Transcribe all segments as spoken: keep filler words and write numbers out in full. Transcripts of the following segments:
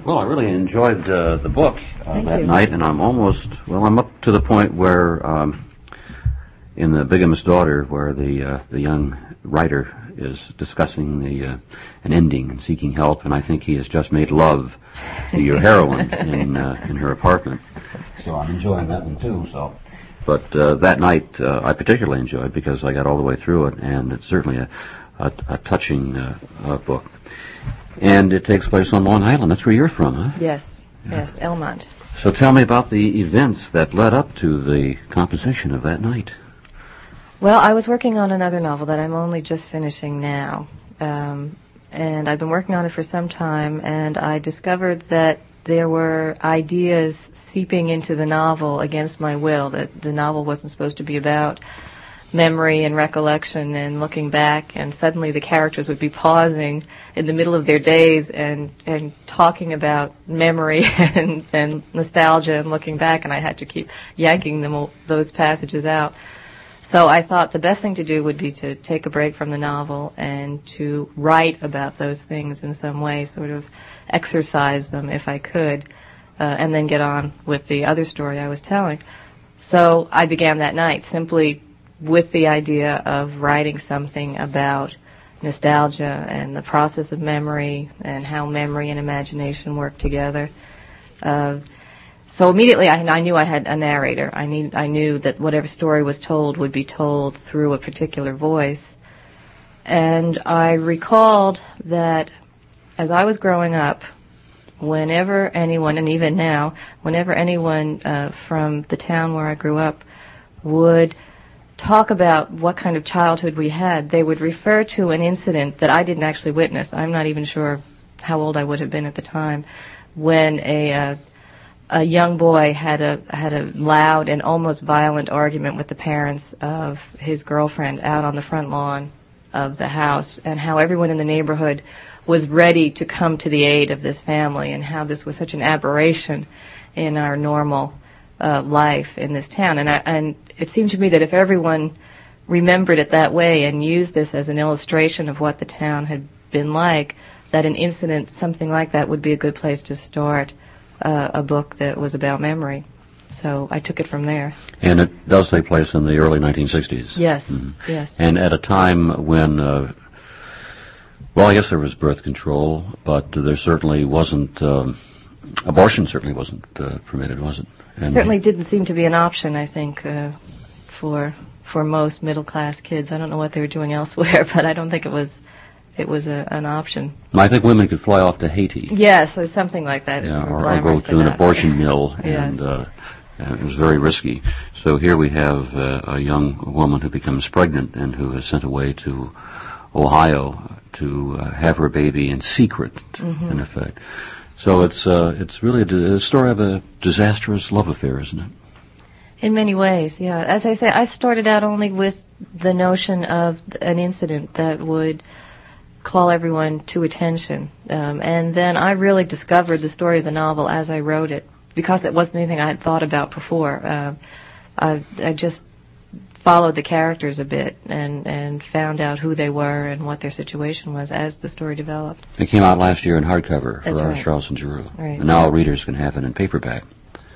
Well, I really enjoyed uh, the book uh, that you. night, and I'm almost, well, I'm up to the point where, um, in The Bigamist Daughter, where the uh, the young writer is discussing the uh, an ending and seeking help, and I think he has just made love to your heroine in uh, in her apartment. So I'm enjoying that one too. So, but uh, that night uh, I particularly enjoyed because I got all the way through it, and it's certainly a a, a touching uh, uh, book. And it takes place on Long Island. That's where you're from, huh? Yes, yes, Elmont. So tell me about the events that led up to the composition of that night. Well, I was working on another novel that I'm only just finishing now. Um, and I've been working on it for some time, and I discovered that there were ideas seeping into the novel against my will, that the novel wasn't supposed to be about memory and recollection and looking back, and suddenly the characters would be pausing in the middle of their days and and talking about memory and, and nostalgia and looking back, and I had to keep yanking them those passages out. So I thought the best thing to do would be to take a break from the novel and to write about those things in some way, sort of exercise them if I could, uh, and then get on with the other story I was telling. So I began that night simply with the idea of writing something about nostalgia and the process of memory and how memory and imagination work together. Uh, so immediately I, I knew I had a narrator. I, need, I knew that whatever story was told would be told through a particular voice. And I recalled that as I was growing up, whenever anyone, and even now, whenever anyone uh, from the town where I grew up would talk about what kind of childhood we had, they would refer to an incident that I didn't actually witness. I'm not even sure how old I would have been at the time, when a uh, a young boy had a had a loud and almost violent argument with the parents of his girlfriend out on the front lawn of the house, and how everyone in the neighborhood was ready to come to the aid of this family, and how this was such an aberration in our normal uh, life in this town. And I, and it seemed to me that if everyone remembered it that way and used this as an illustration of what the town had been like, that an incident, something like that, would be a good place to start uh, a book that was about memory. So I took it from there. And it does take place in the early nineteen sixties. Yes, mm-hmm. yes. And at a time when, uh, well, I guess there was birth control, but there certainly wasn't, um, abortion certainly wasn't uh, permitted, was it? And certainly didn't seem to be an option, I think, uh, for for most middle-class kids. I don't know what they were doing elsewhere, but I don't think it was it was a, an option. I think women could fly off to Haiti. Yes, or something like that. Yeah, or, or go to an abortion mill, and, yes. uh, and it was very risky. So here we have uh, a young woman who becomes pregnant and who is sent away to Ohio to uh, have her baby in secret, mm-hmm. in effect. So it's uh, it's really a, a story of a disastrous love affair, isn't it? In many ways, yeah. As I say, I started out only with the notion of an incident that would call everyone to attention. Um, and then I really discovered the story of the novel as I wrote it, because it wasn't anything I had thought about before. Uh, I, I just followed the characters a bit and, and found out who they were and what their situation was as the story developed. It came out last year in hardcover for right. Strauss and Giroux. Right. And now readers can have it in paperback.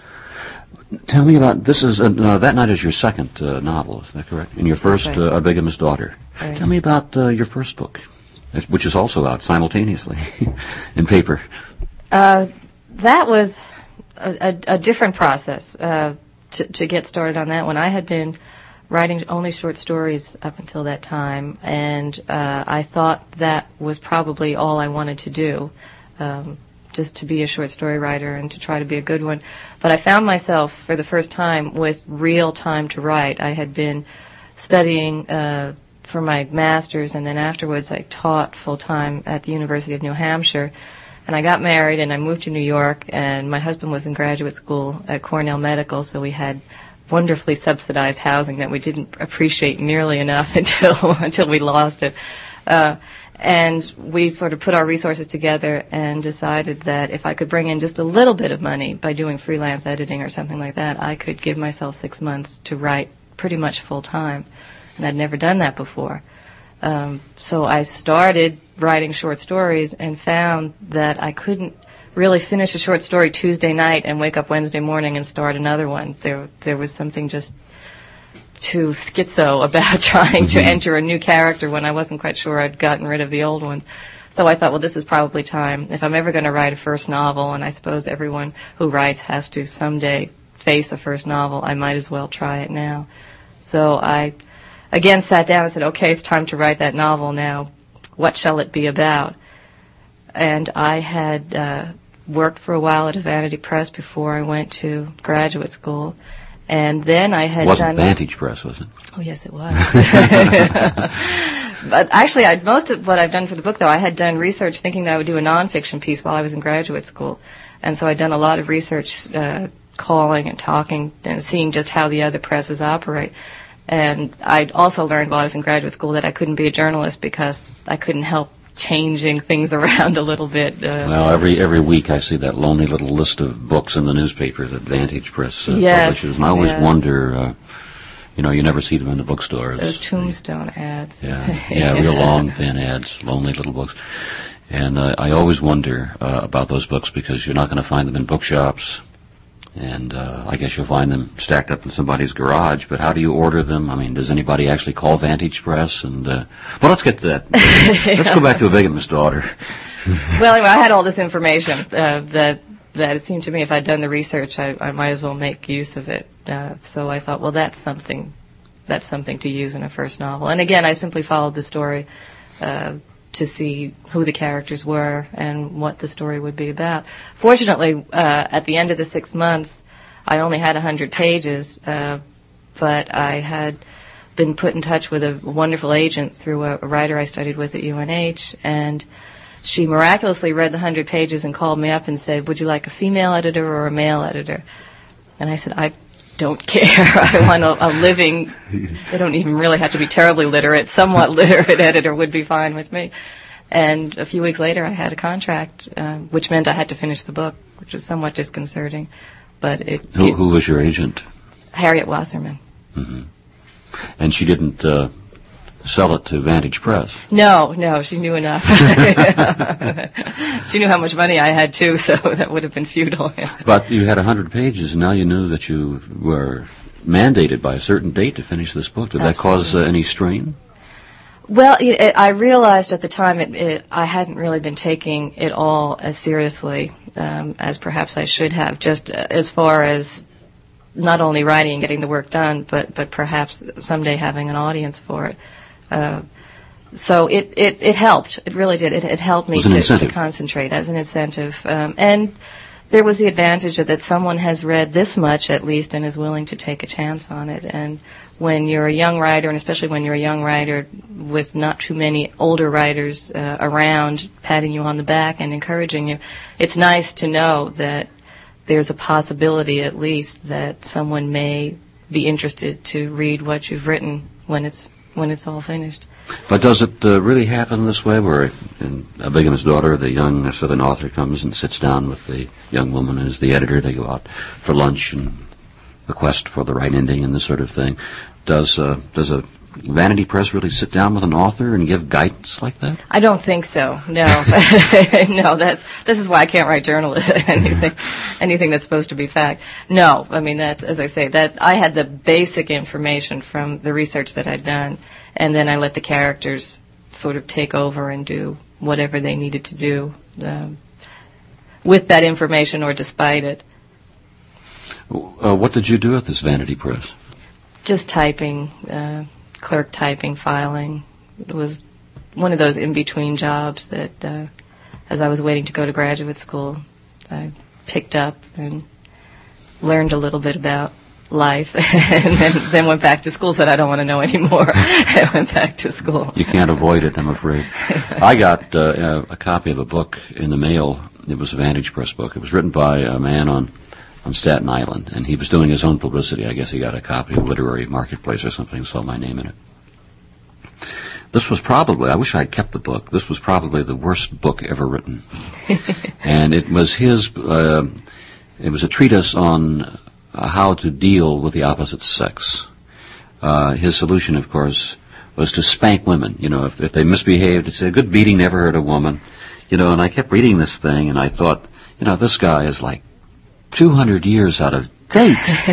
Tell me about, this is, uh, no, That Night is your second uh, novel, is that correct? And your first, right. uh, A Bigamist Daughter. Right. Tell me about uh, your first book, which is also out simultaneously in paper. Uh, that was a, a, a different process uh, to, to get started on that one. I had been writing only short stories up until that time, and uh, I thought that was probably all I wanted to do, um, just to be a short story writer and to try to be a good one. But I found myself for the first time with real time to write. I had been studying uh, for my master's, and then afterwards I taught full-time at the University of New Hampshire. And I got married, and I moved to New York, and my husband was in graduate school at Cornell Medical, so we had wonderfully subsidized housing that we didn't appreciate nearly enough until until we lost it. Uh, and we sort of put our resources together and decided that if I could bring in just a little bit of money by doing freelance editing or something like that, I could give myself six months to write pretty much full time. And I'd never done that before. Um, so I started writing short stories and found that I couldn't really finish a short story Tuesday night and wake up Wednesday morning and start another one. There, there was something just too schizo about trying mm-hmm. to enter a new character when I wasn't quite sure I'd gotten rid of the old ones. So I thought, well, this is probably time. If I'm ever going to write a first novel, and I suppose everyone who writes has to someday face a first novel, I might as well try it now. So I again sat down and said, okay, it's time to write that novel now. What shall it be about? And I had uh, worked for a while at a vanity press before I went to graduate school. And then I had it wasn't done... Vantage Press, was it? Oh, yes, it was. But actually, I'd, most of what I've done for the book, though, I had done research thinking that I would do a nonfiction piece while I was in graduate school. And so I'd done a lot of research, uh, calling and talking and seeing just how the other presses operate. And I'd also learned while I was in graduate school that I couldn't be a journalist because I couldn't help changing things around a little bit. Uh, well, every every week I see that lonely little list of books in the newspaper that Vantage Press uh, yes, publishes, and I always yes. wonder, uh, you know, you never see them in the bookstores. Those tombstone ads. Yeah, yeah, real long, thin ads, lonely little books. And uh, I always wonder uh, about those books because you're not going to find them in bookshops. And uh, I guess you'll find them stacked up in somebody's garage, but how do you order them? I mean, does anybody actually call Vantage Press? And uh, well, let's get to that. Let's go back to A Bigamous Daughter. Well, anyway, I had all this information uh, that that it seemed to me if I'd done the research, I, I might as well make use of it. Uh, so I thought, well, that's something, that's something to use in a first novel. And again, I simply followed the story uh, to see who the characters were and what the story would be about. Fortunately, uh, at the end of the six months, I only had a hundred pages, uh, but I had been put in touch with a wonderful agent through a, a writer I studied with at U N H, and she miraculously read the hundred pages and called me up and said, would you like a female editor or a male editor? And I said, I don't care. I want a, a living, they don't even really have to be terribly literate, somewhat literate editor would be fine with me. And a few weeks later I had a contract, uh, which meant I had to finish the book, which was somewhat disconcerting. But it... Who, it, who was your agent? Harriet Wasserman. Mm-hmm. And she didn't uh, sell it to Vantage Press? No, no, she knew enough. She knew how much money I had, too, so that would have been futile. But you had a hundred pages, and now you knew that you were mandated by a certain date to finish this book. Did Absolutely. that cause uh, any strain? Well, it, it, I realized at the time it, it, I hadn't really been taking it all as seriously um, as perhaps I should have, just as far as not only writing and getting the work done, but, but perhaps someday having an audience for it. Uh, so it, it, it helped. It really did. It, it helped me to, to concentrate as an incentive. Um, and there was the advantage that, that someone has read this much at least and is willing to take a chance on it. And when you're a young writer, and especially when you're a young writer with not too many older writers uh, around patting you on the back and encouraging you, it's nice to know that there's a possibility at least that someone may be interested to read what you've written when it's when it's all finished. But does it uh, really happen this way, where in A Bigamous Daughter, the young Southern author comes and sits down with the young woman as the editor, they go out for lunch and the quest for the right ending and this sort of thing. Does uh, does a vanity press really sit down with an author and give guidance like that? I don't think so. No, no. That this is why I can't write journalism. anything, anything that's supposed to be fact. No, I mean that's as I say that I had the basic information from the research that I'd done, and then I let the characters sort of take over and do whatever they needed to do um, with that information or despite it. Uh, what did you do at this vanity press? Just typing. Uh, clerk typing, filing. It was one of those in-between jobs that, uh, as I was waiting to go to graduate school, I picked up and learned a little bit about life, and then, then went back to school, said I don't want to know anymore, and went back to school. You can't avoid it, I'm afraid. I got uh, a, a copy of a book in the mail. It was a Vantage Press book. It was written by a man on on Staten Island, and he was doing his own publicity. I guess he got a copy of Literary Marketplace or something, saw my name in it. This was probably, I wish I had kept the book, this was probably the worst book ever written. And it was his, uh, it was a treatise on uh, how to deal with the opposite sex. Uh, his solution, of course, was to spank women. You know, if, if they misbehaved, he'd say, a good beating never hurt a woman. You know, and I kept reading this thing, and I thought, you know, this guy is like two hundred years out of date.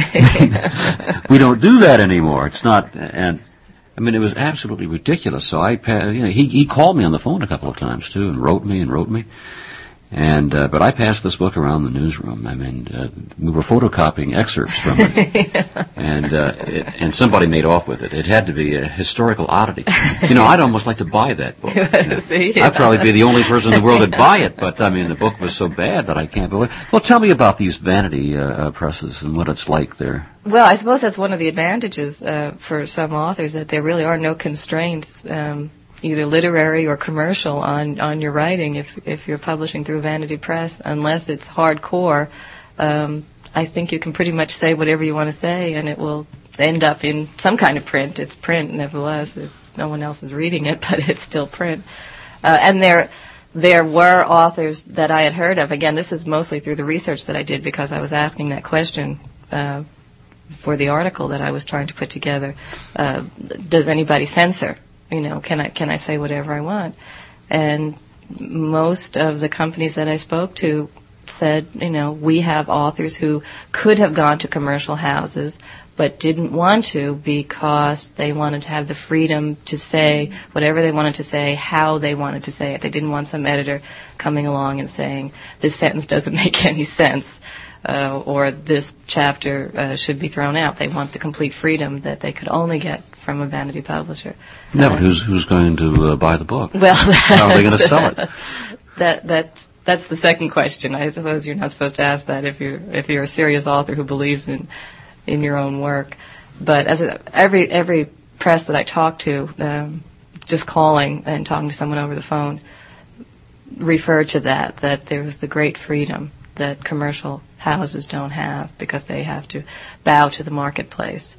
We don't do that anymore. It's not, and I mean, it was absolutely ridiculous. So I, you know, he he called me on the phone a couple of times too, and wrote me and wrote me. And uh, but I passed this book around the newsroom. I mean, uh, we were photocopying excerpts from it, yeah. and uh, it, and somebody made off with it. It had to be a historical oddity. You know, I'd almost like to buy that book. See, yeah. I'd probably be the only person in the world that'd buy it. But I mean, the book was so bad that I can't believe. Well, tell me about these vanity uh, presses and what it's like there. Well, I suppose that's one of the advantages uh, for some authors, that there really are no constraints. Um, either literary or commercial on, on your writing if if you're publishing through a vanity press, unless it's hardcore. Um, I think you can pretty much say whatever you want to say, and it will end up in some kind of print. It's print, nevertheless. If no one else is reading it, but it's still print. Uh, and there there were authors that I had heard of. Again, this is mostly through the research that I did, because I was asking that question uh, for the article that I was trying to put together. Uh, does anybody censor? You know, can I can I say whatever I want? And most of the companies that I spoke to said, you know, we have authors who could have gone to commercial houses but didn't want to, because they wanted to have the freedom to say whatever they wanted to say, how they wanted to say it. They didn't want some editor coming along and saying, this sentence doesn't make any sense. Uh, or this chapter uh, should be thrown out. They want the complete freedom that they could only get from a vanity publisher. No, uh, but who's who's going to uh, buy the book? Well, how are they going to sell it? That that that's the second question. I suppose you're not supposed to ask that if you're if you're a serious author who believes in in your own work. But as a, every every press that I talk to, um, just calling and talking to someone over the phone, refer to that that there's the great freedom that commercial houses don't have, because they have to bow to the marketplace.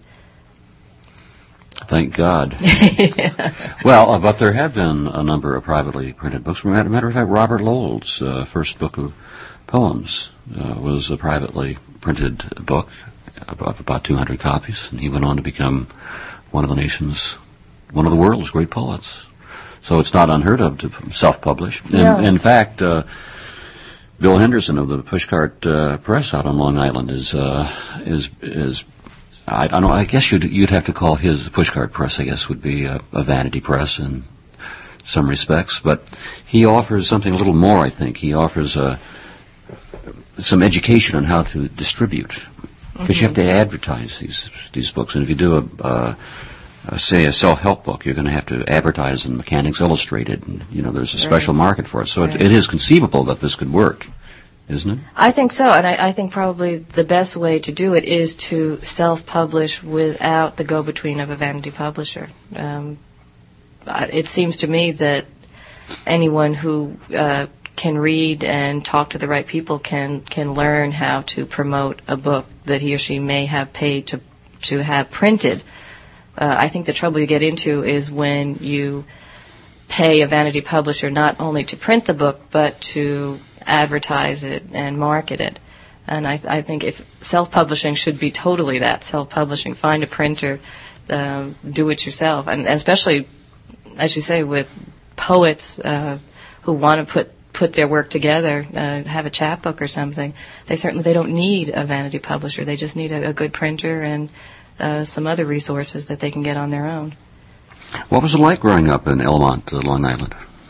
Thank God. Yeah. Well, uh, but there have been a number of privately printed books. As a matter of fact, Robert Lowell's uh, first book of poems uh, was a privately printed book of about two hundred copies, and he went on to become one of the nation's, one of the world's great poets. So it's not unheard of to self-publish. Yeah. In, in fact, uh, Bill Henderson of the Pushcart uh, Press out on Long Island is uh, is is I, I don't know. I guess you'd you'd have to call his Pushcart Press, I guess, would be a, a vanity press in some respects, but he offers something a little more. I think he offers uh, some education on how to distribute, because mm-hmm. you have to advertise these these books, and if you do a uh, Uh, say a self-help book, you're going to have to advertise in Mechanics Illustrated, and you know there's a special right. market for it. So right. it, it is conceivable that this could work, isn't it? I think so, and I, I think probably the best way to do it is to self-publish without the go-between of a vanity publisher. Um, it seems to me that anyone who uh, can read and talk to the right people can can learn how to promote a book that he or she may have paid to to have printed. Uh, I think the trouble you get into is when you pay a vanity publisher not only to print the book, but to advertise it and market it. And I, I think if self-publishing should be totally that, self-publishing. Find a printer, uh, do it yourself. And especially, as you say, with poets uh, who want to put, put their work together, uh, have a chapbook or something, they certainly they don't need a vanity publisher. They just need a, a good printer and Uh, some other resources that they can get on their own. What was it like growing up in Elmont, uh, Long Island?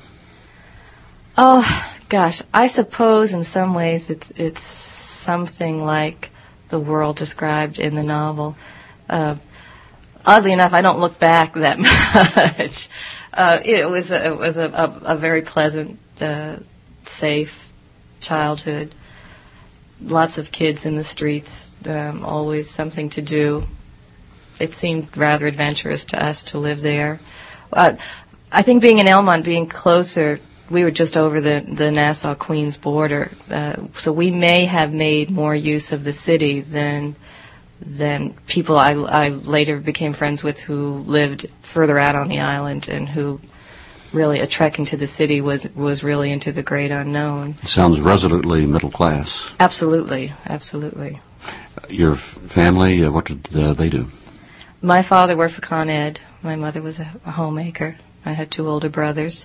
Oh, gosh, I suppose in some ways it's it's something like the world described in the novel. Uh, oddly enough, I don't look back that much. Uh, it was a, it was a, a, a very pleasant, uh, safe childhood. Lots of kids in the streets, um, always something to do. It seemed rather adventurous to us to live there. Uh, I think being in Elmont, being closer, we were just over the, the Nassau-Queens border, uh, so we may have made more use of the city than than people I, I later became friends with who lived further out on the island and who really, a trek into the city was, was really into the great unknown. Sounds resolutely middle class. Absolutely, absolutely. Your family, uh, what did uh, they do? My father worked for Con Ed. My mother was a, a homemaker. I had two older brothers.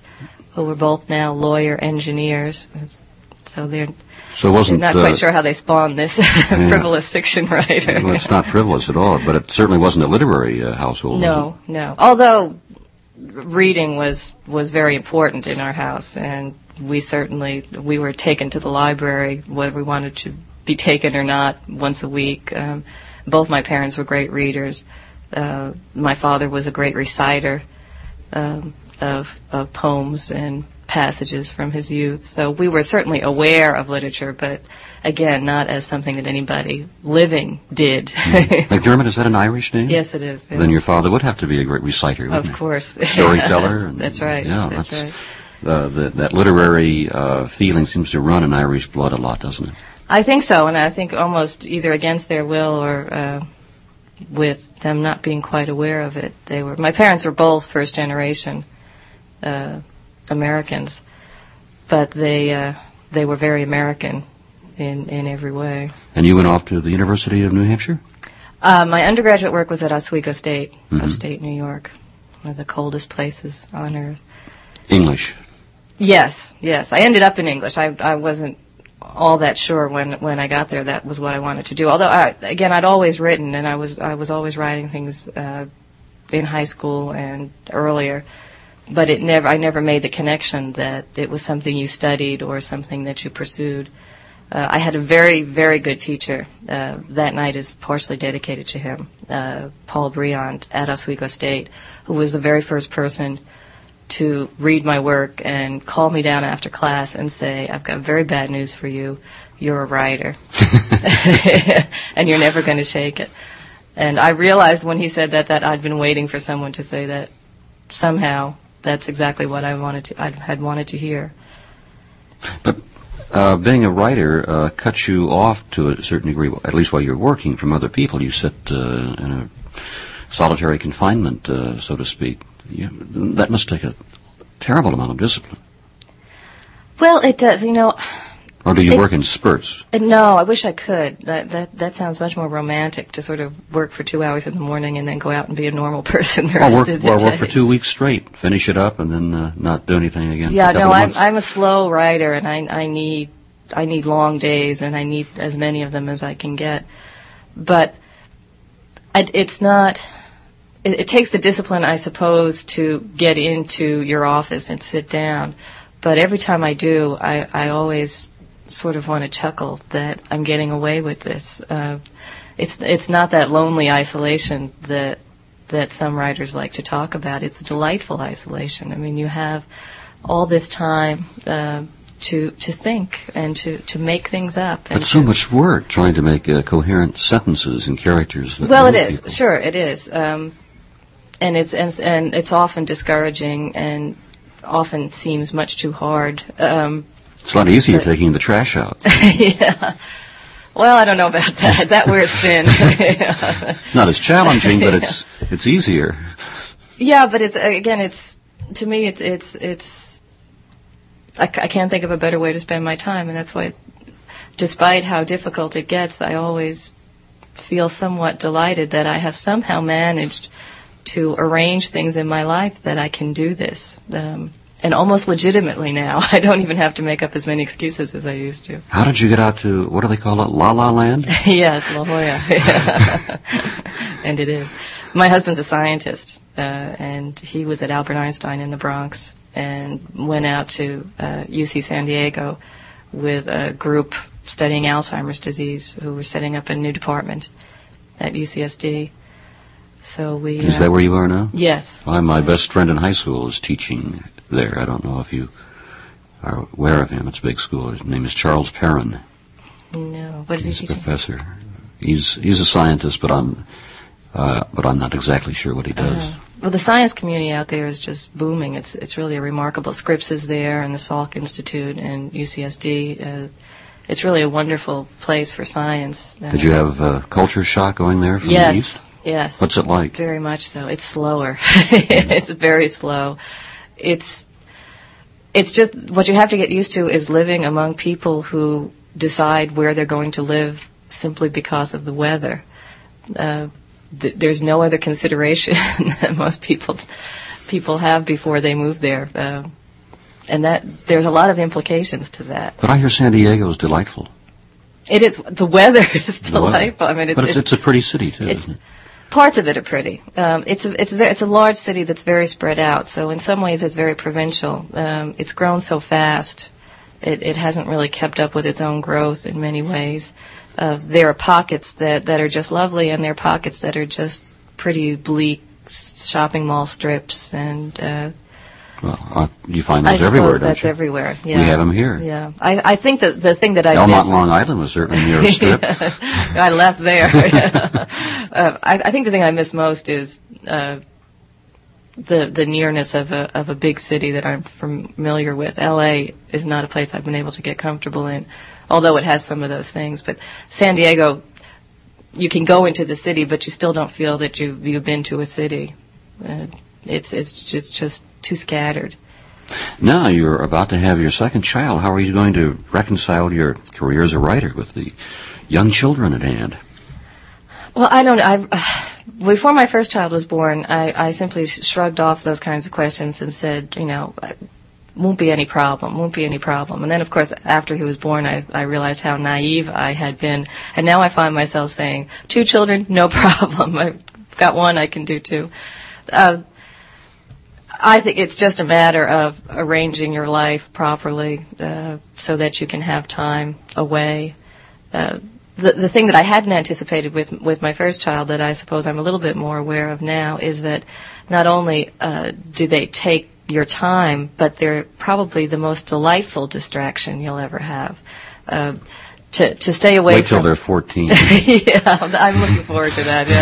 who were both now lawyer engineers. So they're, so it wasn't, they're not uh, quite sure how they spawned this yeah. frivolous fiction writer. Well, it's not frivolous at all, but it certainly wasn't a literary uh, household. No, no. Although reading was was very important in our house, and we certainly we were taken to the library whether we wanted to be taken or not once a week. Um, both my parents were great readers. Uh, my father was a great reciter um, of of poems and passages from his youth. So we were certainly aware of literature, but again, not as something that anybody living did. Mm-hmm. McDermott, is that an Irish name? Yes, it is. Yeah. Then your father would have to be a great reciter, wouldn't Of he? course. Storyteller. Yes, that's right. Yeah, that's, that's right. Uh, the, that literary uh, feeling seems to run in Irish blood a lot, doesn't it? I think so, and I think almost either against their will or uh, with them not being quite aware of it. They were. My parents were both first generation uh, Americans, but they uh, they were very American in in every way. And you went off to the University of New Hampshire? Uh, my undergraduate work was at Oswego State, Mm-hmm. upstate New York, one of the coldest places on earth. English. Yes, yes. I ended up in English. I I wasn't all that sure when when I got there that was what I wanted to do. Although I, again, I'd always written, and I was I was always writing things uh, in high school and earlier. But it never I never made the connection that it was something you studied or something that you pursued. Uh, I had a very, very good teacher. Uh, that night is partially dedicated to him, uh, Paul Briand at Oswego State, who was the very first person to read my work and call me down after class and say, I've got very bad news for you. You're a writer. And you're never going to shake it. And I realized when he said that that I'd been waiting for someone to say that. Somehow, that's exactly what I wanted to, I had wanted to hear. But uh, being a writer uh, cuts you off to a certain degree, at least while you're working, from other people. You sit uh, in a solitary confinement, uh, so to speak. You, that must take a terrible amount of discipline. Well, it does, you know. Or do you it, work in spurts? It, no, I wish I could. That, that that sounds much more romantic, to sort of work for two hours in the morning and then go out and be a normal person the rest Or work, of the or day. work for two weeks straight, finish it up, and then uh, not do anything again. Yeah, for a no, couple of I'm months. I'm a slow writer, and I I need I need long days, and I need as many of them as I can get. But I, it's not. It, it takes the discipline, I suppose, to get into your office and sit down. But every time I do, I I always sort of want to chuckle that I'm getting away with this. Uh, it's it's not that lonely isolation that that some writers like to talk about. It's a delightful isolation. I mean, you have all this time uh, to to think and to, to make things up. And But so to, much work trying to make uh, coherent sentences and characters. That well, it move is. people. Sure, it is. Um, and it's and, and it's often discouraging and often seems much too hard. Um, It's a lot easier but, taking the trash out. Yeah. Well, I don't know about that. That wears thin. Not as challenging, but it's it's easier. Yeah, but it's again, it's to me, it's it's it's. I, I can't think of a better way to spend my time, and that's why, despite how difficult it gets, I always feel somewhat delighted that I have somehow managed to arrange things in my life that I can do this. Um, And almost legitimately now. I don't even have to make up as many excuses as I used to. How did you get out to, what do they call it, La La Land? Yes, La Jolla. And it is. My husband's a scientist, uh, and he was at Albert Einstein in the Bronx and went out to uh, U C San Diego with a group studying Alzheimer's disease who were setting up a new department at U C S D. So we... Is uh, that where you are now? Yes. Well, my best friend in high school is teaching there. I don't know if you are aware of him. It's a big school. His name is Charles Perrin. No. What is He's he a teaching? professor. He's he's a scientist, but I'm uh, but I'm not exactly sure what he does. Uh, well, the science community out there is just booming. It's it's really a remarkable. Scripps is there, and the Salk Institute, and U C S D. Uh, it's really a wonderful place for science. Uh, Did you have uh, culture shock going there from yes, the east? Yes. What's it like? Very much so. It's slower. It's very slow. It's it's just what you have to get used to is living among people who decide where they're going to live simply because of the weather. Uh, th- there's no other consideration that most people people have before they move there. Uh, and that there's a lot of implications to that. But I hear San Diego is delightful. It is. The weather is The weather. delightful. I mean, it's, but it's, it's, it's a pretty city too, it's, isn't it? Parts of it are pretty. Um, it's a it's a, it's a large city that's very spread out. So in some ways, it's very provincial. Um, it's grown so fast, it it hasn't really kept up with its own growth in many ways. Uh, there are pockets that that are just lovely, and there are pockets that are just pretty bleak shopping mall strips. And uh, well, uh, you find I those suppose everywhere, don't that's you? everywhere. Yeah. We have them here. Yeah, I I think that the thing that I Elmont, miss, Long Island was certainly near a strip. I left there. uh, I, I think the thing I miss most is uh, the the nearness of a of a big city that I'm familiar with. L A is not a place I've been able to get comfortable in, although it has some of those things. But San Diego, you can go into the city, but you still don't feel that you've you've been to a city. Uh, it's it's just, just too scattered. Now you're about to have your second child. How are you going to reconcile your career as a writer with the young children at hand? Well, I don't know. I've, uh, before my first child was born, I, I simply sh- shrugged off those kinds of questions and said, you know, won't be any problem, won't be any problem. And then, of course, after he was born, I, I realized how naive I had been. And now I find myself saying, two children, no problem. I've got one, I can do two. Uh, I think it's just a matter of arranging your life properly uh, so that you can have time away. Uh, the the thing that I hadn't anticipated with with my first child, that I suppose I'm a little bit more aware of now, is that not only uh, do they take your time, but they're probably the most delightful distraction you'll ever have. Uh, to to stay away Wait from... till they're fourteen. Yeah, I'm looking forward to that,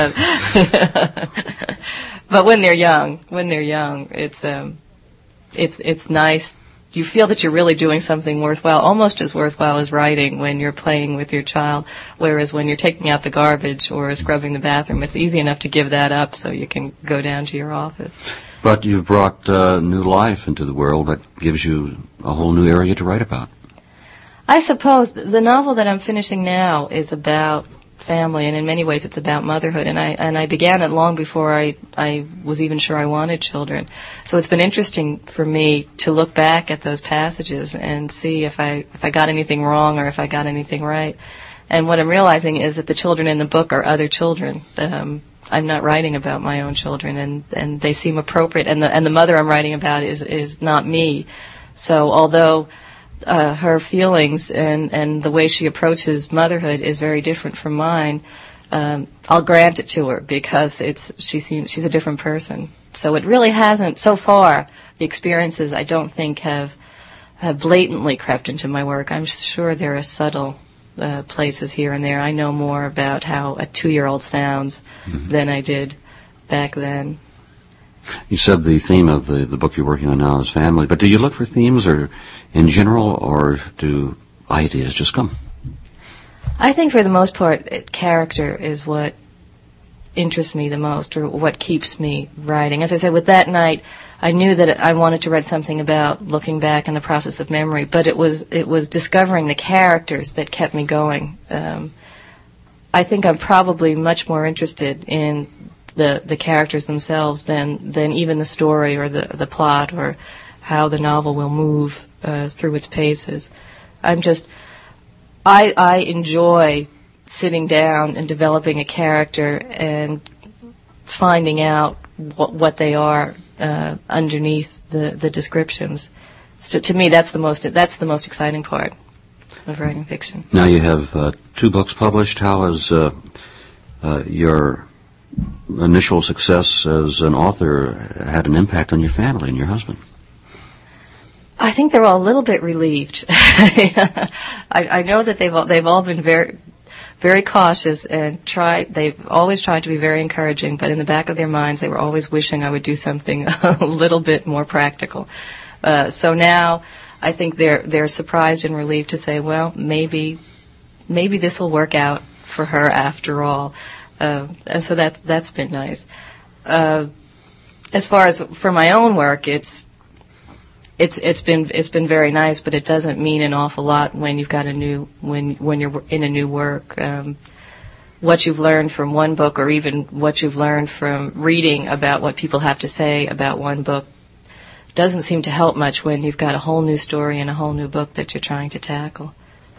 yeah. But when they're young, when they're young, it's um, it's it's nice. You feel that you're really doing something worthwhile, almost as worthwhile as writing, when you're playing with your child. Whereas when you're taking out the garbage or scrubbing the bathroom, it's easy enough to give that up so you can go down to your office. But you've brought uh, new life into the world that gives you a whole new area to write about. I suppose the novel that I'm finishing now is about family, and in many ways it's about motherhood, and I and I began it long before I I was even sure I wanted children. So it's been interesting for me to look back at those passages and see if I if I got anything wrong or if I got anything right. And what I'm realizing is that the children in the book are other children. Um, I'm not writing about my own children, and and they seem appropriate. And the and the mother I'm writing about is is not me. So although Uh, her feelings and, and the way she approaches motherhood is very different from mine, um, I'll grant it to her because it's she seems, she's a different person. So it really hasn't, so far, the experiences I don't think have have blatantly crept into my work. I'm sure there are subtle uh, places here and there. I know more about how a two-year-old sounds mm-hmm. than I did back then. You said the theme of the, the book you're working on now is family, but do you look for themes or in general, or do ideas just come? I think for the most part, it, character is what interests me the most, or what keeps me writing. As I said, with That Night, I knew that I wanted to write something about looking back in the process of memory, but it was it was discovering the characters that kept me going. Um, I think I'm probably much more interested in the the characters themselves than than even the story or the the plot or how the novel will move uh, through its paces. I'm just I I enjoy sitting down and developing a character and finding out what what they are uh, underneath the the descriptions. So to me, that's the most that's the most exciting part of writing fiction. Now you have uh, two books published. How has uh, uh, your initial success as an author had an impact on your family and your husband? I think they're all a little bit relieved. I, I know that they've all, they've all been very, very cautious and try. They've always tried to be very encouraging, but in the back of their minds, they were always wishing I would do something a little bit more practical. Uh, so now, I think they're they're surprised and relieved to say, well, maybe maybe this will work out for her after all. Uh, and so that's that's been nice. Uh, as far as for my own work, it's it's it's been it's been very nice, but it doesn't mean an awful lot when you've got a new when when you're in a new work. Um, what you've learned from one book, or even what you've learned from reading about what people have to say about one book, doesn't seem to help much when you've got a whole new story and a whole new book that you're trying to tackle.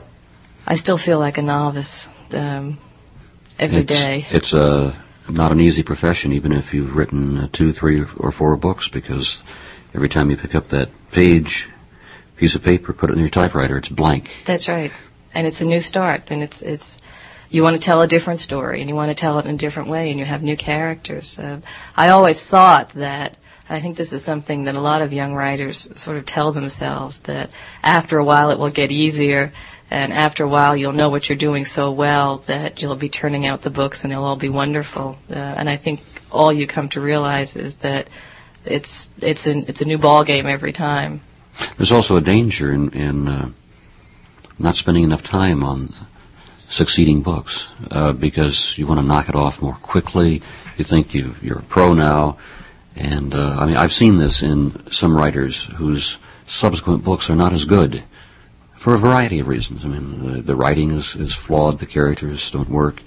I still feel like a novice um, every it's, day. It's a, not an easy profession, even if you've written uh, two, three, or four books, because every time you pick up that page, piece of paper, put it in your typewriter, it's blank. That's right. And it's a new start, and it's it's you want to tell a different story, and you want to tell it in a different way, and you have new characters. Uh, I always thought that, and I think this is something that a lot of young writers sort of tell themselves, that after a while it will get easier, and after a while you'll know what you're doing so well that you'll be turning out the books and they'll all be wonderful. Uh, and I think all you come to realize is that it's it's an, it's a new ball game every time. There's also a danger in, in uh, not spending enough time on succeeding books uh, because you want to knock it off more quickly. You think you, you're a pro now. And, uh, I mean, I've seen this in some writers whose subsequent books are not as good for a variety of reasons. I mean, the, the writing is, is flawed, the characters don't work,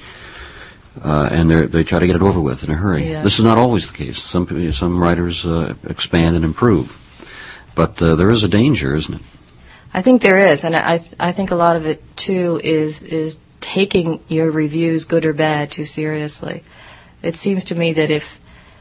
uh, and they they try to get it over with in a hurry. Yeah. This is not always the case. Some some writers uh, expand and improve. But uh, there is a danger, isn't it? I think there is, and I I think a lot of it too is is taking your reviews, good or bad, too seriously. It seems to me that if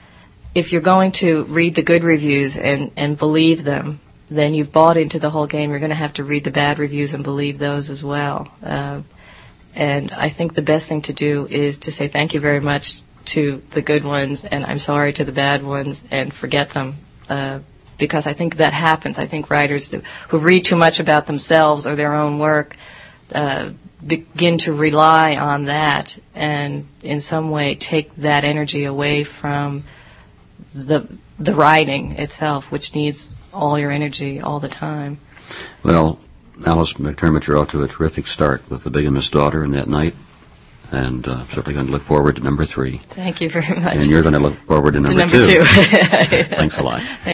if you're going to read the good reviews and and believe them, then you've bought into the whole game. You're going to have to read the bad reviews and believe those as well. Uh, and I think the best thing to do is to say thank you very much to the good ones, and I'm sorry to the bad ones, and forget them. Uh, because I think that happens. I think writers who read too much about themselves or their own work uh, begin to rely on that and in some way take that energy away from the the writing itself, which needs all your energy all the time. Well, Alice McDermott, you're off to a terrific start with The Bigamist Daughter and That Night, and uh, certainly going to look forward to number three. Thank you very much. And you're going to look forward to number, to number two. two. Thanks a lot.